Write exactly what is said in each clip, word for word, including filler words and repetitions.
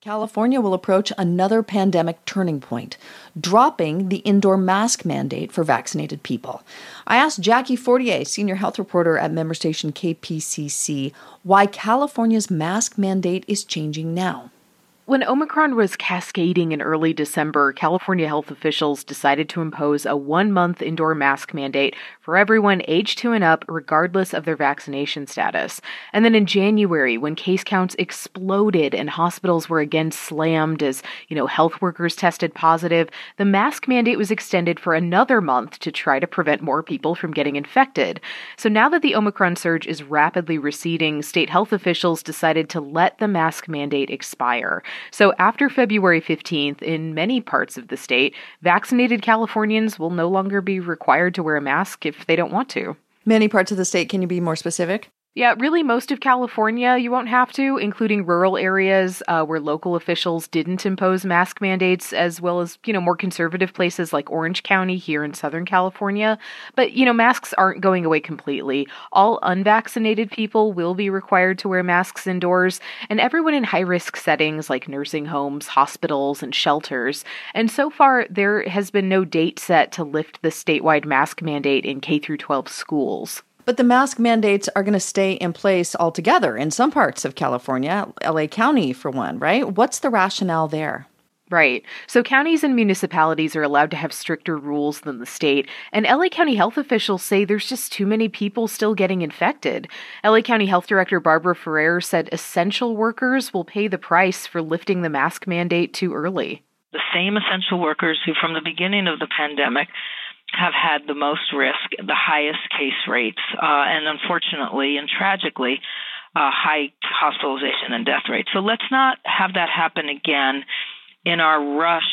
California will approach another pandemic turning point, dropping the indoor mask mandate for vaccinated people. I asked Jackie Fortier, senior health reporter at member station K P C C, why California's mask mandate is changing now. When Omicron was cascading in early December, California health officials decided to impose a one-month indoor mask mandate for everyone aged two and up, regardless of their vaccination status. And then in January, when case counts exploded and hospitals were again slammed as, you know, health workers tested positive, the mask mandate was extended for another month to try to prevent more people from getting infected. So now that the Omicron surge is rapidly receding, state health officials decided to let the mask mandate expire. So after February fifteenth, in many parts of the state, vaccinated Californians will no longer be required to wear a mask if they don't want to. Many parts of the state, can you be more specific? Yeah, really most of California you won't have to, including rural areas uh, where local officials didn't impose mask mandates, as well as, you know, more conservative places like Orange County here in Southern California. But, you know, masks aren't going away completely. All unvaccinated people will be required to wear masks indoors, and everyone in high-risk settings like nursing homes, hospitals, and shelters. And so far, there has been no date set to lift the statewide mask mandate in K through twelve schools. But the mask mandates are going to stay in place altogether in some parts of California, L A County for one, right? What's the rationale there? Right. So counties and municipalities are allowed to have stricter rules than the state, and L A County health officials say there's just too many people still getting infected. L A County Health Director Barbara Ferrer said essential workers will pay the price for lifting the mask mandate too early. The same essential workers who from the beginning of the pandemic have had the most risk, the highest case rates, uh, and unfortunately and tragically, uh, high hospitalization and death rates. So let's not have that happen again in our rush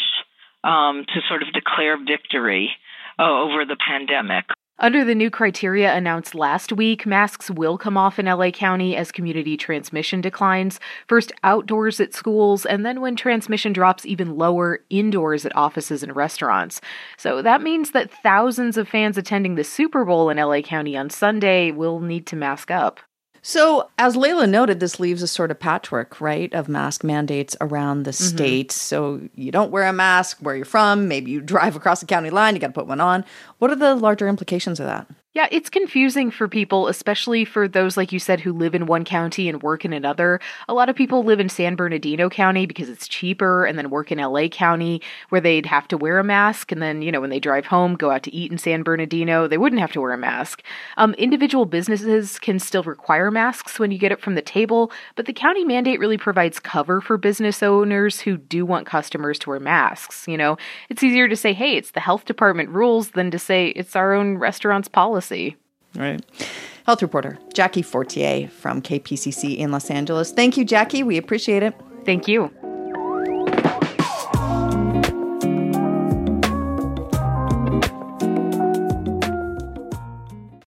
um, to sort of declare victory uh, over the pandemic. Under the new criteria announced last week, masks will come off in L A County as community transmission declines, first outdoors at schools, and then when transmission drops even lower, indoors at offices and restaurants. So that means that thousands of fans attending the Super Bowl in L A County on Sunday will need to mask up. So, as Layla noted, this leaves a sort of patchwork, right, of mask mandates around the mm-hmm. state. So you don't wear a mask where you're from. Maybe you drive across the county line, you got to put one on. What are the larger implications of that? Yeah, it's confusing for people, especially for those, like you said, who live in one county and work in another. A lot of people live in San Bernardino County because it's cheaper, and then work in L A County where they'd have to wear a mask. And then, you know, when they drive home, go out to eat in San Bernardino, they wouldn't have to wear a mask. Um, individual businesses can still require masks when you get it from the table, but the county mandate really provides cover for business owners who do want customers to wear masks. You know, it's easier to say, hey, it's the health department rules than to say it's our own restaurant's policy. Right. Health reporter Jackie Fortier from K P C C in Los Angeles. Thank you, Jackie. We appreciate it. Thank you.